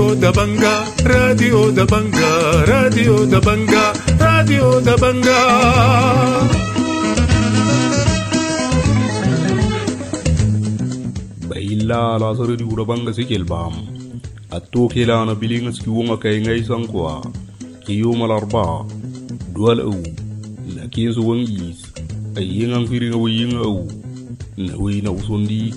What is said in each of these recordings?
da Banga, Radio da Banga, Radio da Banga, Radio da Banga. Baila la sa Radio da Banga sikil bam. Atto kila na bilingas kiwonga kay ngay sangkwa. Kiyo malarba, dual au, na kinso wangis, ay yingang firing away yung au, na uwi na usundi.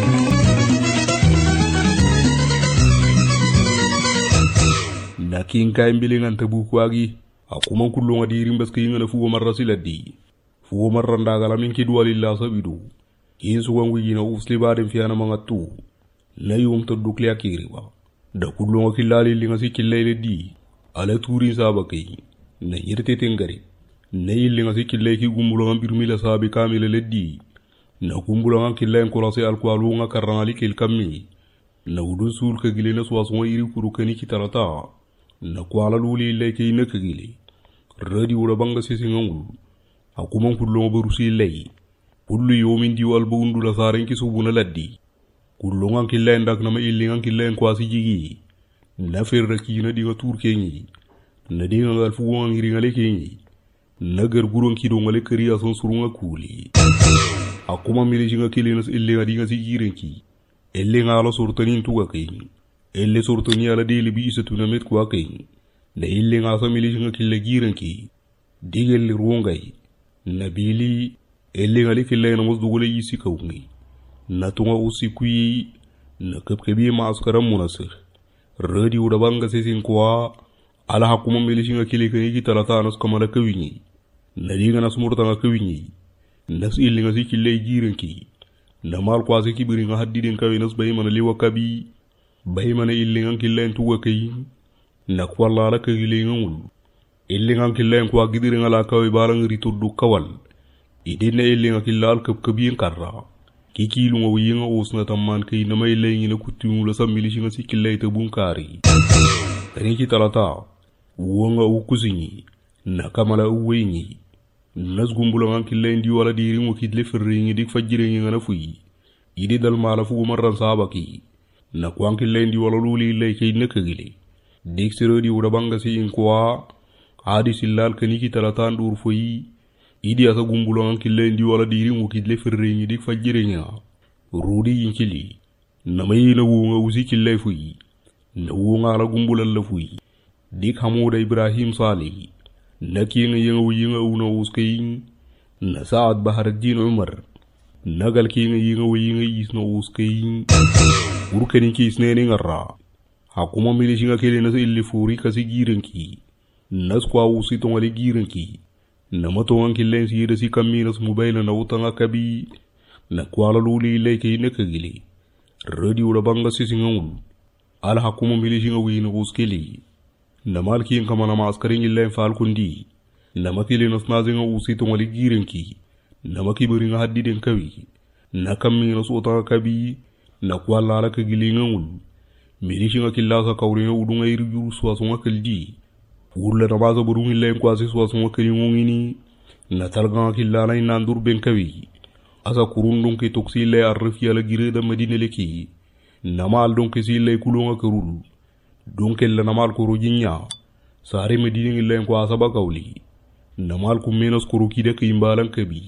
Na kinka imbilingan tabukwagi, ako man kulong adiring bas kayo nga na fuwa marra sila di. Fuwa marra ndagalaming kidwalila sa bidu. Kinso wangwi na usliba din fiya na mga tu, na yung tadukli akiriwa. Da kulong akilali linga si kilay di. Ala turin saba kai na yirte tengari na yillinga si killay ki gumbulangan birmila sabi kamila leddi na gumbulangan killayen kolase alkwalu nga karrangali kel kammi na udun sul ka gile na suwasuma iri kurukani ki tarata na kwala luli illay kay na kagile radi wura banga sisingangul akuman kullonga barusi illay kullu yomin diwa albuundu la saren ki subuna laddi kullongan killayen dak nama illingan killayen kwasi jigi na ferra kina dinga tur kenyi na dinga ngal fuwa ngiri ngale kenyi na garguron kido ngale kariya son surunga kuli akuma miliji nga kilinas ille nga dinga sigirenki elle nga ala sortanin tuga kenyi elle sortani ala dele bi isa tunamet kwa kenyi na ille nga sa miliji nga kille girenki digel ruongay na bili elle ngale kille na musdugule yisi kawngi na tunga usikui na kapkebi ma askaram munasir Radio da Banga sisin kwa ala hakuma milishi nga kile kani ki talata anas kamala kawinyi na dinga nas murta nga kawinyi nas illi nga si kile girenki na mal kwa si kibiri nga haddiden kawi nas bayi mana liwa kabi bayi mana illi nga kile ntuwa kayi na kwa lala kagile nga ngul illi nga kile nkwa gidiri nga la kawi bala nga riturdu kawal idin na illi nga kile al kabi nkarra kikilu nga wiyi nga osna tamman kay na may lay ngi na kutungu la sa milishi nga si kilay ta bunkari. Tani ki talata, uwa nga ukusinyi, na kamala uwe nyi. Nas gumbula nga kilay ndi wala diri mo kidle ferri ngi dik fajire ngi nga na fuyi. Idi dal mala fuwa marran saba ki. Na kwang kilay ndi wala luli ilay kay nakagile. Dik si Radio da Banga si inkwa, adi silal kani ki talata ndur fuyi. Idi asa gumbulangan kille ndi wala diri mo kidle ferre ngi dik fajire nya rudi yinkili na may na wunga usi kille fuyi na wunga la gumbulal la fuyi dik hamuda Ibrahim Salih na kinga yinga una uskayin na Saad Baharaddin Umar nagal kinga yinga isna uskayin urkani ki isneni ngarra hakuma milishinga kele na illi furi kasi girenki nas kwa usi tongali girenki na matongan killen si yeda si kaminas mobile na utanga kabi na kwala luli ilay kay nakagili Radio da Banga sisingangul ala hakuma milishinga wina uskili na malki kama na maskaring illen falkundi na makile nas nazinga usi tongali girenki na makibiri nga haddiden kawi na kaminas utanga kabi na kwala ala kagili ngangul milishinga killasa kawringa udunga irjuru suwasunga kaldi urle na baza burung illen kwasi suwasunga kali ngongini na talga killana ina ndur ben kawi asa kurundun ke toksile arfi ala gireda medine leki namal don ke sile kulunga kerul don ke la namal kuru jinya sare medine illen kwa saba kawli namal ku menos kuru kide ke imbalan kabi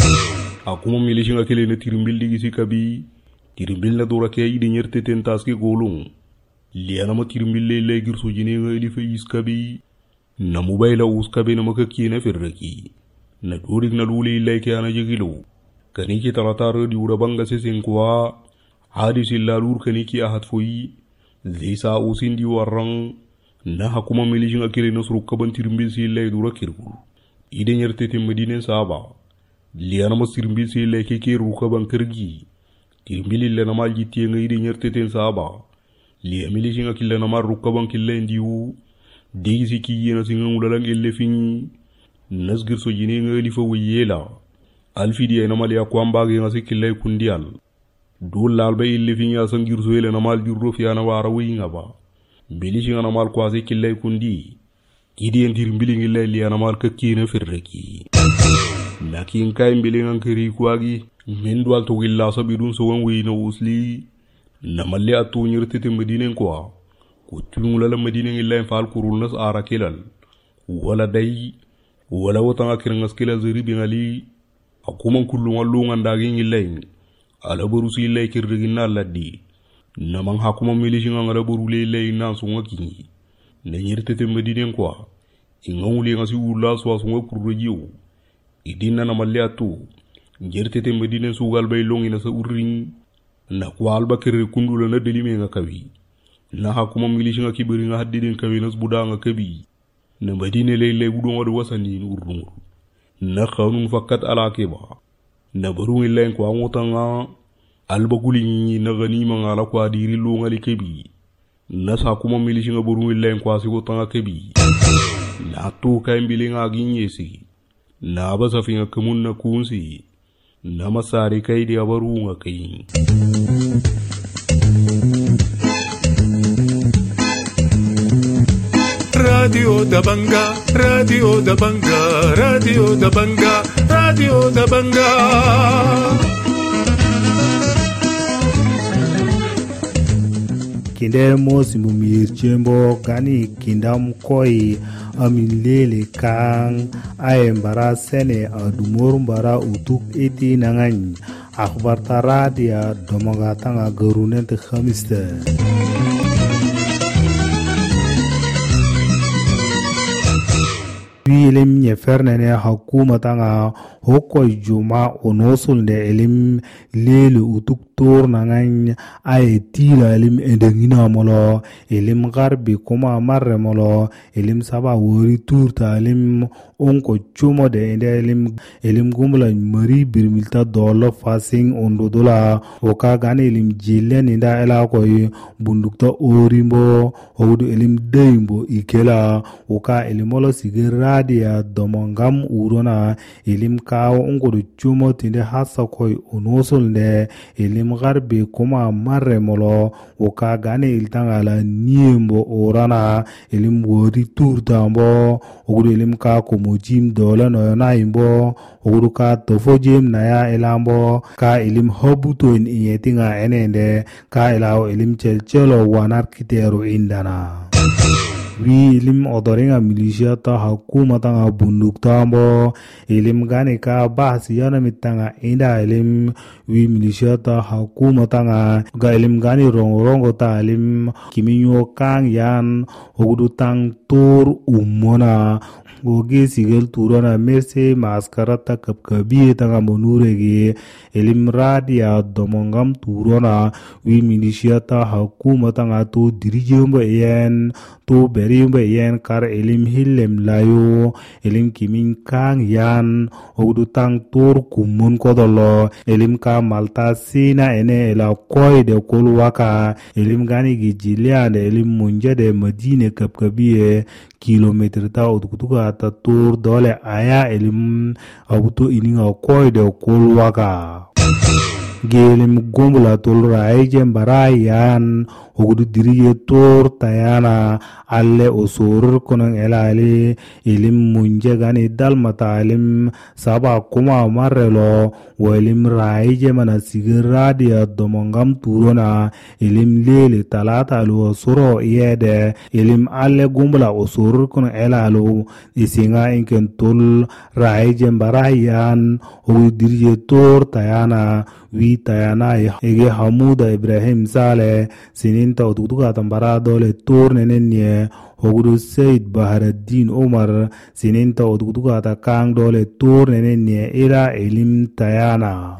akuma milishinga kele na tirimbil digi si kabi tirimbil na dora ke ide nyerte tentaske golung liana ma tirimbil le girso jine ngali fe iskabi na mobile uskabe na makaki na firraki na dorik na luli illay kaya na jigilo kaniki talata Radio da Banga sisin kwa hadis illalur kaniki ahat foyi zisa usindi warang na hakuma milishin akire na surukaban tirimbil si illay dura kirgul ide nyerte te medine saba liana ma tirimbil si illay keke rukaban kirgi tirimbil illa na mal jitiye nga ide nyerte ten saba liya milishin akille na mal rukaban kille ndiwu digi si kiye na singa ngulalang ille fingi nasgir so jine nga lifa wiyela alfidi ay namal ya kwambagi nga si killay kundial dul lal ba ille fingi asangir so ele namal jirro fi ana wara wi nga ba bilishi nga namal kwa si killay kundi kidi entir mbili ngi lay li ana mal kakki na firreki lakin kay mbili nga kiri kwagi min dwal to willa so bidun so wan wi no usli namal le atu nyirtete medine kwa kutulung la madina ngi len fal kurul nas ara kilal wala day wala wata akirngas kilal zuri bi ngali akuman kullu wallu ngandagi ngi len ala borusi lay kirdigina laddi naman hakuma milishi ngara borule lay nan sunga kingi ne nyirtete madina kwa ingawuli ngasi wula so sunga kurrejiu idina na maliatu nyirtete madina sugal bay longi na sa urring na kwa alba kirri kundula na delime nga kawi na hakuma milishi nga kibiri nga haddidin kawi nas buda nga kabi na madina lay wudu wadu wasani urrung na khanun fakat ala keba na barungi len kwa ngotanga alba guli na ganima nga la kwa diri lu nga likebi na sakuma milishi nga barungi len kwa siko tanga kebi na tu kay mbili nga ginyesi na basafi nga kamun na kunsi na masari kay di abaru nga kay Radio da Banga, Radio da Banga, Radio da Banga, Radio da Banga. Kinde mosi mumir chembo gani kindam koi amilele kang ayembara sene adumur bara utuk iti nangan akhbar taradia domaga tanga garunen te khamiste ilim nyeferne hakuma tanga hoko juma onosul de ilim lele utuk tor nangan ay tila ilim endengina molo ilim garbi kuma marre molo ilim saba wori turta ilim onko chumo de ilim gumla mari birmilta dolo fasing ondo dola oka gane ilim jilen inda ela koy bundukta orimbo odu ilim deimbo ikela oka ilimolo sigiradia domongam urona ilim kawo onko chumo tinde hasa koy onosul de ilim garbi kuma marre molo oka gane iltangala niembo orana ilim wori turta mbo odu ilim ka komo jim dola no na imbo odu ka tofo jim na ya elambo ka ilim hobuto in yetinga enende ka elao ilim chelchelo wanar kitero indana wi ilim odoringa militia ta hakuma tanga bunduk tambo ilim gane ka bahsi yana mitanga inda ilim wi militia ta hakuma tanga ga ilim gane rongo ta ilim kiminyo kang yan ogudu tang tur umona goge sigel turona merse maskarata kapkabi tanga monurege ilim radia domongam turona wi militia ta hakuma tanga to dirijembo yen to berimbe yen kar ilim hillem layo ilim kimin kang yan ogudu tang tur kumun kodolo ilim ka malta sina ene ela koy de kolwaka ilim gani gijilia de ilim munja de madine kapkabiye kilometer ta utukutuka ta tur dole aya ilim abuto ininga koy de kolwaka gelim gombula tolra ayjem barayan ogudu diriye tor tayana alle osor konon elali ilim munje gani dalmata ilim saba kuma marrelo ilim raije mana sigiradia domongam turona ilim lele talata lo soro yede ilim alle gombula osor konon elalo isinga inken tol raije barayan ogudu diriye tor tayana wi tayana ege hamuda ibrahim sale sininta utukutuka tambara dole tur nenenye ogudu Said Baharaddin Omar sininta utukutuka ta kang dole tur nenenye ila ilim tayana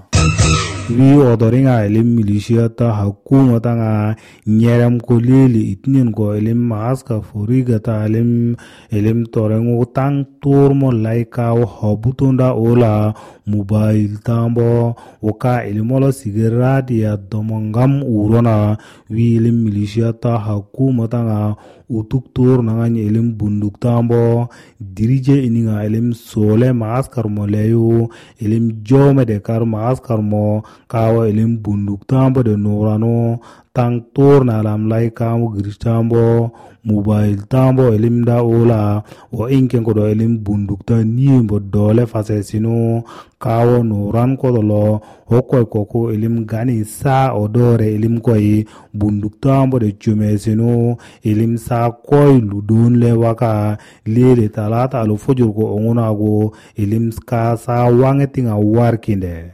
wi odoringa ilim militia ta hakuma tanga nyeram ko lili itnin ko ilim maska furiga ta ilim torengo tang turmo laika hobutunda ola mobile tambo oka ilimolo sigiradia domongam urona wi ilim militia ta hakuma tanga utuk tur nanganya ilim bunduk tambo dirije ininga ilim sole maskar mo leyo ilim jome de kar maskar mo kawa ilim bunduk tambo de norano tang tor na lam lai kamu gristambo mobile tambo elim da ola o inken ko do elim bundukta niembo dole fasesino kawo no ran ko lo hokko ko elim gani sa odore elim koy bunduktambo de chumesino elim sa koy ludon le waka lele talata alo fojur ko ongona go elim ska sa wangetinga warkinde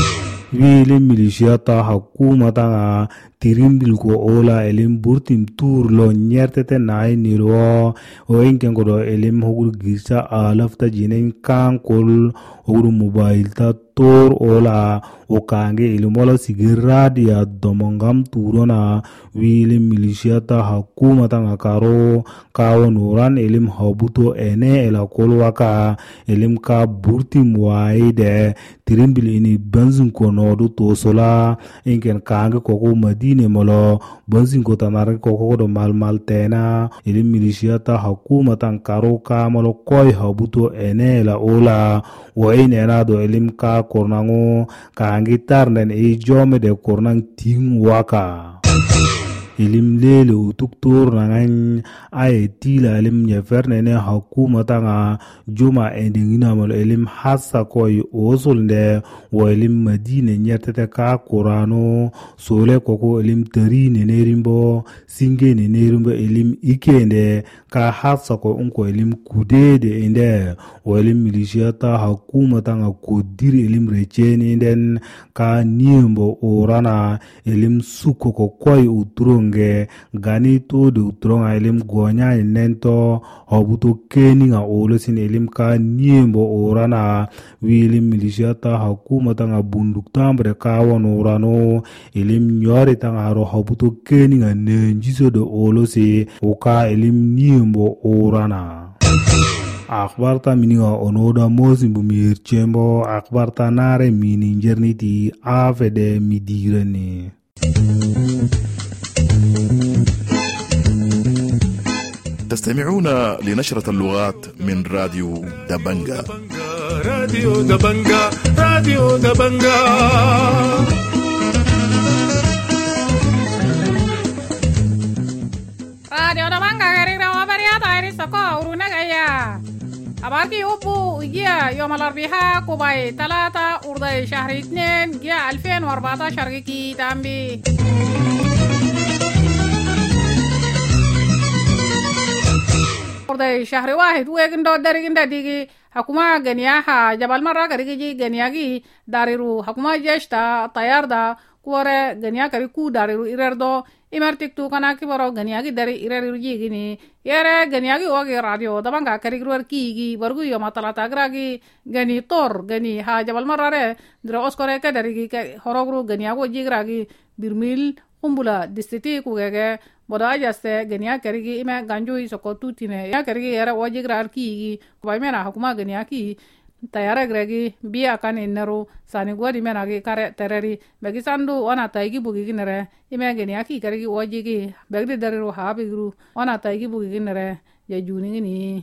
wili milisiata hakuma tanga tirimbil ko ola elim burtim tur lo nyertete nai niro o inken ko do elim hogul gisa alafta jinen kan kol hogul mobile ta tor ola o kange ilimola sigiradia domongam turona wili milisiata hakuma tanga karo kawo nuran elim habuto ene ela kolwaka elim ka burtim waide tirimbil ini banzun ko nodu tosola inken kange ko madine molo banzin ko tanare ko do mal tena elim milisiata hakuma tan karo ka molo koy habuto ene la ola wo ene na do elim ka kornango kange tarnen e jome de kornang ting waka elim lele utuktur nangan ay tila elim nyeferne ne hakuma tanga juma endingina mal elim hassa koy osolnde wo elim madine nyertete ka korano sole koko elim tarine nerimbo singene nerimbo elim ikende ka hassa ko unko elim kudede inde wo elim milisiata hakuma tanga kodiri elim rechene den ka niembo orana elim suko ko koy uturong gani to de utronga elim gonya nento hobuto keninga olosin elim ka niembo orana wilim milisiata hakuma tanga bunduk tambre ka wonorano elim nyore tanga ro hobuto keninga nenjiso de olosi oka elim niembo orana akhbarta mininga onoda mosimbu mirchembo akhbarta nare mini njerniti afede midirani تستمعون لنشرة اللغات من راديو دبنجا. راديو دبنجا راديو دبنجا راديو دبنجا غريرة وبريات عيري سكو ورونا غيا أباركي أبو جيا يوم الأربعاء كوباي 3 أرضي شهر 2 جيا 2014 كي تامبي شهر 1 ويجن دو درجين دديجي حكومة غنياها جبل مرة كريجي غنياجي داريرو حكومة جيشتا طيار دا كورة غنيا كريكو داريرو إيردو إمرتك تو كنا كبرو غنياجي داري إيردو جيجيني يره غنياجي واجي راديو طبعا كريكو كيجي برغو يوم 3 غراجي غني طور غني ها جبل مرة ره درو أسكورة كداريجي هروغرو غنياجو جيجراجي برميل kumbula distriti kugege boda ajaste genia kerigi ime ganjui soko tutine ya kerigi yara wajigrar ki kubai mena hakuma genia ki tayara gregi bi akan inneru sani gwadi mena gi kare tereri bagi sandu wana taigi bugi ginere ime genia ki kerigi wajigi bagi dariru habigru wana taigi bugi ginere ya juni ngini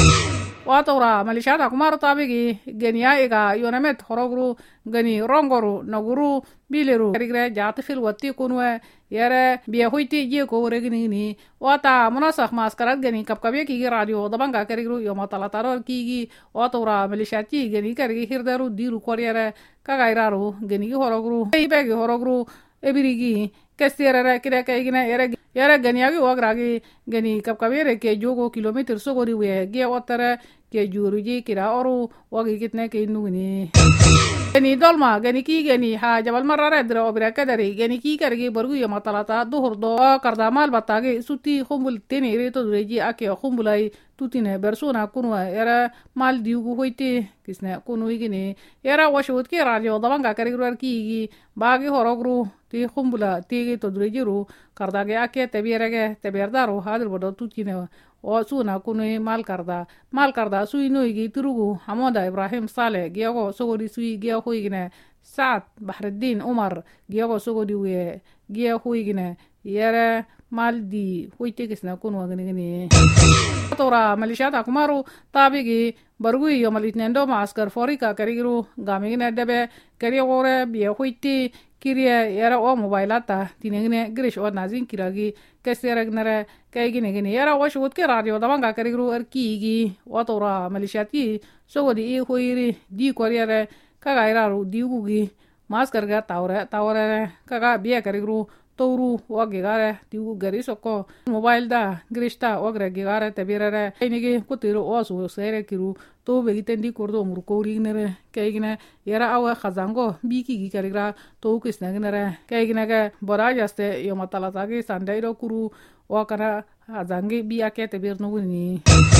watora malishata kumaru tabigi genia ega yonamet horogru gani rongoru naguru bileru kerigre jatifil watti kunwe yere biya hoyti je ko regini ni wata munasakh maskarat gani kapkabe ki radio dabanga kerigru yoma talataror ki watora malishati gani kerigi hirdaru diru koryere kagairaru gani horogru ibegi horogru ebirigi kestiere kire kaygina yere ganiyagi wagragi gani kapkabere ke jogo kilometer sogori we ge otere ke juruji kira oru wagi kitne ke nugni gani dolma gani ki gani ha jabal marare dra obira kadari gani ki kargi borgu yama talata duhur do kardamal batage suti khumbul teni reto dureji ake khumbulai tutine bersona kunwa era mal diugu hoite kisne kunu igini era washut ki radio dabanga karigruar ki bagi horogru ti khumbula ti to durejiru kardage ake tebierege teberdaru hadir bodo tutine o suna kunu mal karda suino igi turugu hamoda ibrahim saleh giyago sogodi sui giya hoigine saad bahreddin umar giyago sogodi we giya hoigine yere maldi hoite kisna kunwa gini tora malishata kumaru tabigi bargui yomal itnendo ma askar forika karigiru gamigine debe karigore biya hoite kiriye yara o mobilata tinengne grish o nazin kiragi keserek nare kaygine gine yara o shut ke radio da banga karigru arkigi o tora malishati sogodi e hoiri di koriyare kaga iraru diugi maskar ga tawre kaga biya karigru touru wage gare diu gari soko mobile da grishta ogre gare tabirare inigi kutiru osu sere kiru to begitendi kordo murkori nere kaygine yara awa khazango biki gi karigra to kisnagnere kaygine ga borajaste yomatala gi sandairo kuru wakara azangi bi akete birnuguni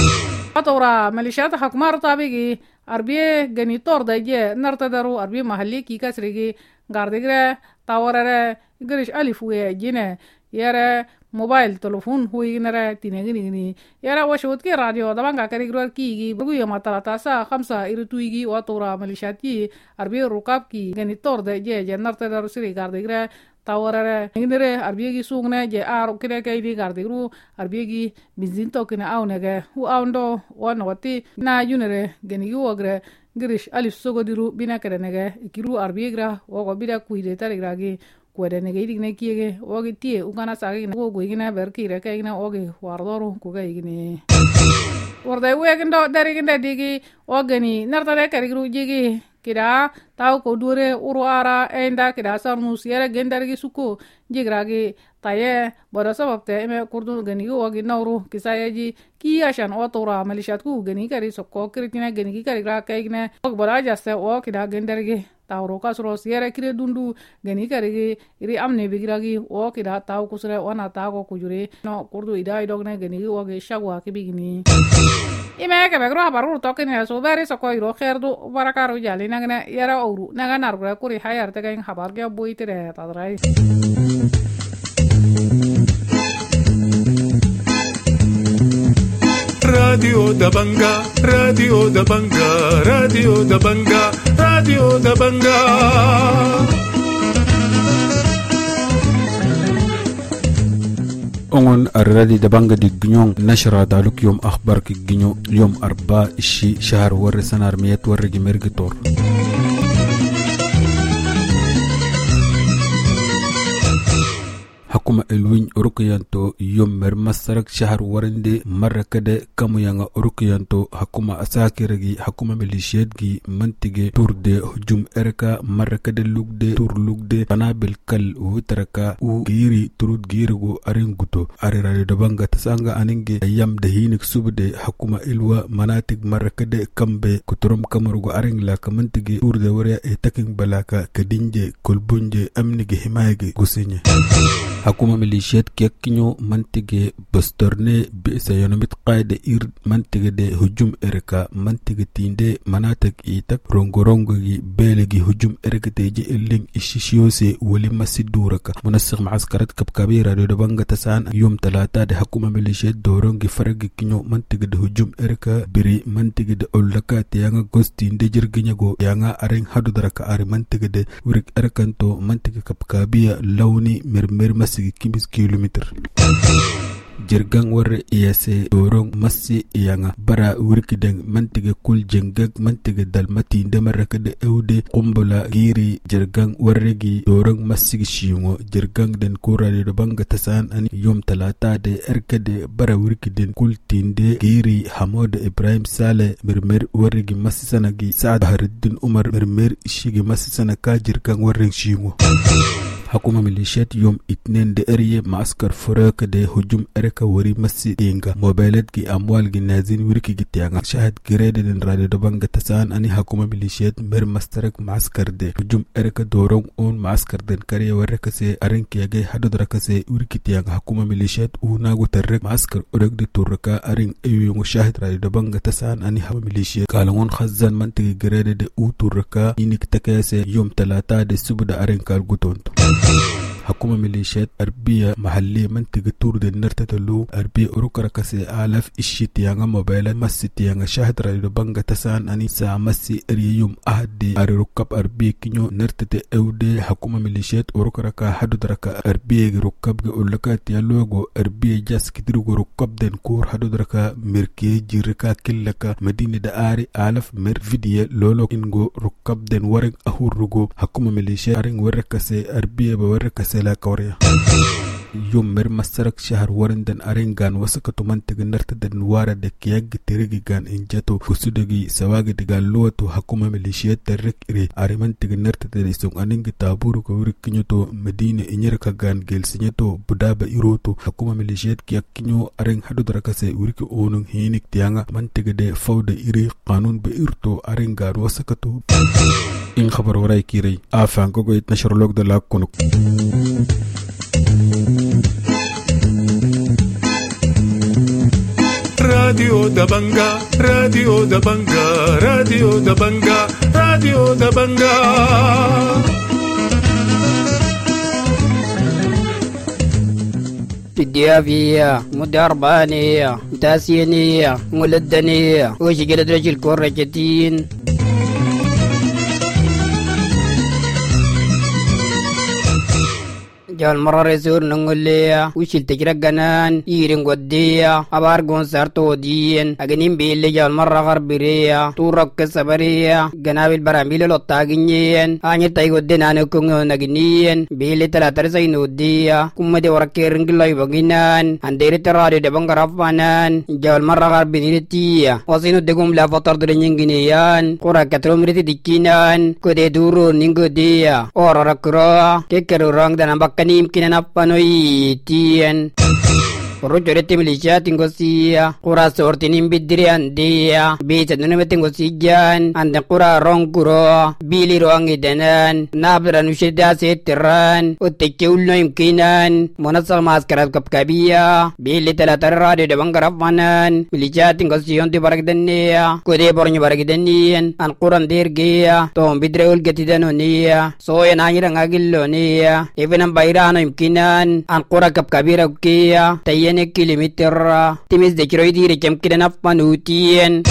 atora malishata hakmar tabigi arbiye gani torda je nartadaru arbiye mahalli ki kasrigi gardigre tawarare girish alifuye jine yara mobile telefon huignere tinegini yara washut ke radio dabanga karigro ki bugu yomatala sa 5 irtuigi watora malishati arbiye rukab ki gani torda je nartadaru siri gardigre tawarare ngire arbiyegi sugne je aro kire kaydi gardigru arbiyegi bizinto kina awnege hu awndo wonwati na junere geni wogre girish alif sogodiru bina kerenege ikiru arbiyegra wogo bida kuide tarigragi kwedenege idigne kiege wogi tie ugana sagi go goigina berkire kayina wogi wardoru kugaigine worde wegendo dariginde digi wogeni nartare karigru jigi kida taw ko dure uru ara enda kida sarnus yere gendargi suko jigragi taye boda sababte eme kurdu gani wogi nawru kisayeji ki ashan otora malishat ku gani kari sokko kritina gani kari gra kaygine boda jaste o kida gendargi tawro kasro yere kire dundu gani kari iri amne bigragi o kida taw kusre ona tago kujure no kurdu ida idogne gani wogi shagwa kibigini ime ke begro habaru token so bari sokko iro kherdu barakaru jali nagne yara oru naga nargra kuri hayar te gain habar ge boitere tadrai Radio da Banga, Radio da Banga, Radio da Banga, Radio da Banga. أون الرادي دبانغ دي جنيون نشرة دالوك يوم أخبار كي جنيو يوم 4 شهر ور سنة 400 ورقي مرقطور حكومة الوين أوروكيانتو يوم مرمسرك شهر ورندي مرة كده كمو يانا أوروكيانتو حكومة أساكرغي حكومة ميليشياتغي منتغي تور دي هجوم إركا مرة كده لوك دي تور لوك دي بنابل كال وتركا و غيري ترود غيرغو أرنغوتو أريراري دبانغا تسانغا أنينجي أيام دهينك سوب دي حكومة إلوا مناطق مرة كده كمبي كترم كمرغو أرنغلا كمنتغي تور دي وريا إتاكين بلاكا كدينجي كلبونجي أمنيجي حمايجي غسيني حكومة ميليشيات كيكينيو منتجة بسترني بسيونمت قاعدة إير منتجة دي هجوم إركا منتجة تيندي مناطق إيتك رونغي بيلغي هجوم إركا تيجي اللين إشيشيوسي ولي مسيدوركا منسق معسكرات كبكبيرة دودبانغا تسان يوم 3 دي حكومة ميليشيات دورونغي فرق كينيو منتجة دي هجوم إركا بري منتجة دي أولكا تيانغا غوستين دي جرغينيغو يانغا أرين حدو دركا أري منتجة دي ورك إركانتو منتجة كبكبية لوني مرمر كيمس كيلومتر jirgang warre iyase dorong massi iyanga bara wirkideng mantige kul jengag mantige dalmati ndemaraka de eude kumbola giri jirgang warre gi dorong massi shiyungo jirgang den kurade do banga tasan ani yom 3 de erkade bara wirkiden kul tinde giri hamod ibrahim sale mermer warre gi massi sanagi saad haruddin umar mermer shigi massi sanaka jirgang warre shiyungo حكومة ميليشيات يوم 2 دي اريه معسكر فراك دي هجوم اركا وري مسي دينغا موبايلات كي اموال كي نازين وركي جتياغا شاهد جريد دين رادي دبانغا تسان اني حكومة ميليشيات مر مسترك معسكر دي هجوم اركا دورون اون معسكر دين كاريا وركسي ارنكي ياغي حدو دركسي وركي تياغا حكومة ميليشيات وناغو ترك معسكر اورك دي توركا ارين ايو مشاهد رادي دبانغا تسان اني حكومة ميليشيات قالون خزان منطقة جريد دي او توركا ينك تكاسي يوم 3 دي سبدا ارين كالغوتونتو حكومة ميليشيات أربية محلية منطقة تورد نرتدلو أربية أوروكرا كسي آلاف إشيتيانا موبايلا مسيتيانا شاهد راديو بانغا تسان أني سا مسي أريوم أهدي أري ركاب أربية كنيو نرتد أودي حكومة ميليشيات أوروكرا كا حدو دركا أربية ركاب أولكا تيالوغو أربية جاس كدروغو ركاب دين كور حدو دركا ميركي جيركا كلكا مدينة داري آلاف مير فيديو لولو إنغو ركاب دين ورق أهورغو حكومة ميليشيات أرين وركسي أربية بوركسي لا كوريا يوم مر مسرك شهر ورندن أرينغان وسكتو منطق نرتدن وارد كياج تريجان إنجاتو كسودجي سواج دجال لوتو حكومة ميليشيات ترك إري أري منطق نرتدن يسون أنينج تابورو كورك كنيوتو مدينة إنيركا جان جيل سنيتو بدابة إيروتو حكومة ميليشيات كياج كنيو أرين حدو دركاسي ورك أونن هينك تيانا منطق ده فود إري قانون بإيرتو أرينغان وسكتو إن خبر وراي كيري آفان كوكو يتنشر لوك دلا كونك Radio da Banga, Radio da Banga, Radio da Banga, Radio da Banga. الديافية مدربانية تاسينية ملدنية وشجرة رجل كورجتين جال مرة رسول نقوليا وش التجرق جنان يرين قديا أبارقون سارتو دين أجنين بيلي جال مرة غربيريا تورك كسبريا جناب البراميل لطاقينين أني تايقو دينانو كونغو نجنين بيلي تلاتر سينو ديا كم دي وركيرن كلاي بغينان أنديري ترادي دبان غرفانان جال مرة غربيريتيا وسينو دقوم لا فطر درنين جنيان كورا كتروم ريتي ديكينان كودي دورو نينغو ديا أورا ركرا كيكرو رانگ دانا بكني يمكن أن أبنوي تين Rujurete milisya tinggo siya kura sortinin bidrian dia bisa nuneme tinggo sijan ande kura rongkuro bili roang idanan nabran ushida setiran uteke ulno imkinan monasal maskerat kapkabia bili telatar de bangarap manan milisya tinggo siyon di barak denia kude bornya barak denian an kuran dirgia tom bidreul getidanonia soya nangirang agillonia evenam bairano imkinan an kura kapkabira ukia tayen kilometer timis de kiroidi recam kidan appanutien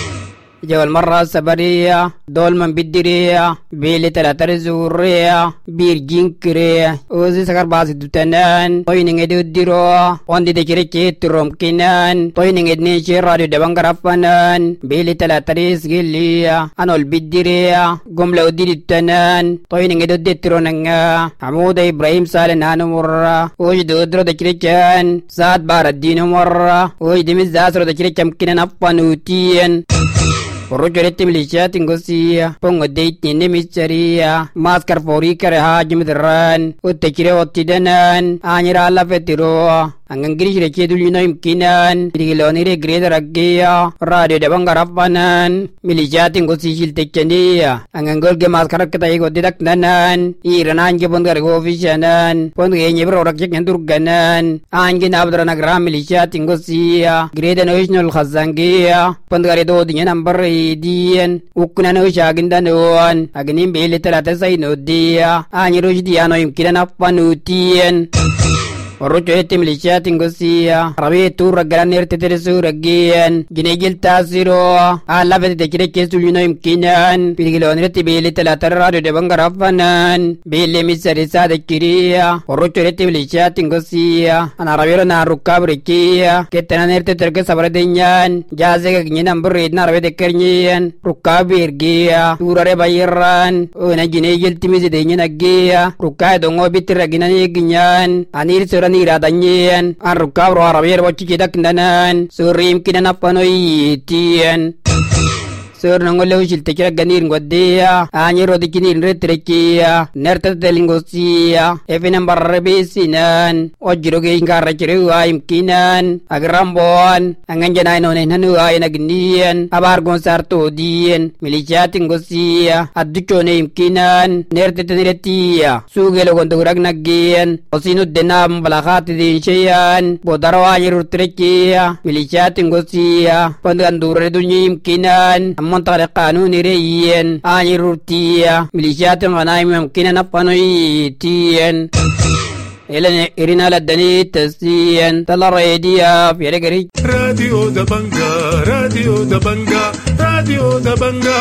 جوال مرة سبرية دول من بدرية بيلي تلاتر زورية بير جينكرية وزي سكر باسي دوتنان طوين نجدو ديرو واندي دكري كيتروم كنان طوين نجدني شيرادو دبان غرفانان بيلي تلاتر سجلية أنو البدرية قملو دي دوتنان طوين نجدو ديترو ننغا حمود إبراهيم سالنانو مرة وجدو درو دكري كان ساد باردينو مرة وجدو مزاسرو دكري كم كنان أفانوتين Rujurete milisya tinggo siya pongo date ni miseria maskar fori kare hajim dran utekire otidanan anyira la fetiro angin girish reke dulino imkinan digiloni re grade raggeya radio de bangarapanan milisya tinggo sijil tekeniya angin golge maskar kata ego didak nanan iranan ge bongar go fishanan ponge nyebro rakje kendurganan angin abdrana gram milisya tinggo siya grade national khazangiya pondare do dinya number dian ukuna no shaginda noan agni bele talata sai no dia anyiruj dia no imkinan appanutien Rujurete milisya tinggo siya rabi turra granir teteresu ragian ginegil tasiro ala vete dekire kesulino imkinan pilgilonirete bele talatar radio de bangarafanan bele misarisa dekiriya Rujurete milisya tinggo siya anarabiro na rukabrikiya ketananirte terke sabradenyan jaze gine number red na rabi dekernian rukabirgiya turare bayiran ona ginegil timize denya nagiya rukai dongo bitira ginani ginyan anir ni radanyen arukabro arabier bochi kidak nanan surim kinan apanoy tien Sir nangolo shiltekira ganir ngwadea anyero dikinir retrekia nerta telingosia efinam barbesinan ojroge ingara chiru imkinan agrambon anganjana no nenu ay nagnian abar gonsarto dien milisya tingosia adduchone imkinan nerta tenretia sugelo gondurag nagien osinu denam balaghat din cheyan bodarwa anyero trekia milisya tingosia pandandure dunyi imkinan المنطقة القانون ريين آني روتية ميليشيات غنايم يمكن نبقنويتين إلى إرنا لدني تسين تلا راديا في رجري راديو دبنجا راديو دبنجا راديو دبنجا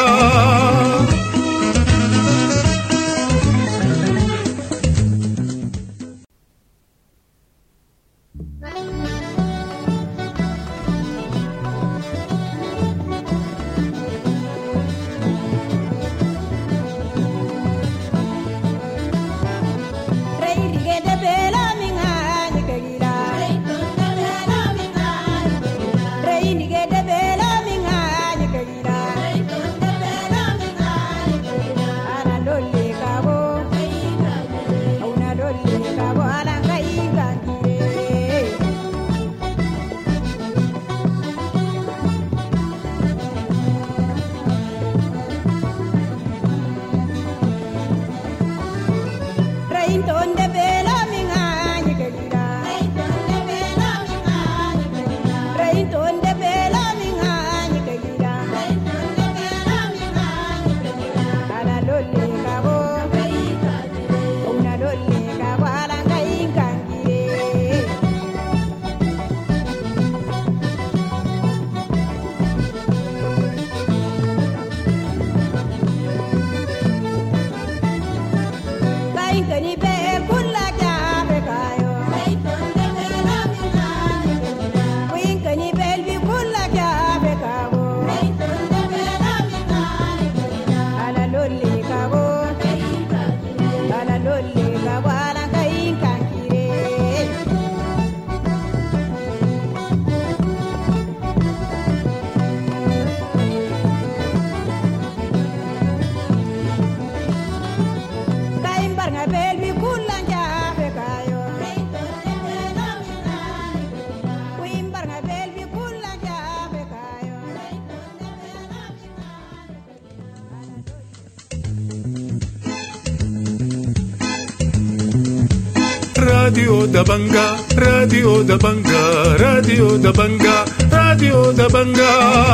راديو دبنجا راديو دبنجا راديو دبنجا راديو دبنجا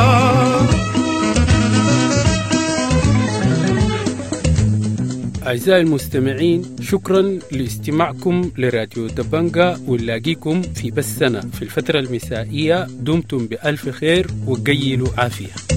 أعزائي المستمعين، شكرا لاستماعكم لراديو دبنجا، ونلاقيكم في بثنا في الفترة المسائية. دمتم بألف خير وقيلوا عافية.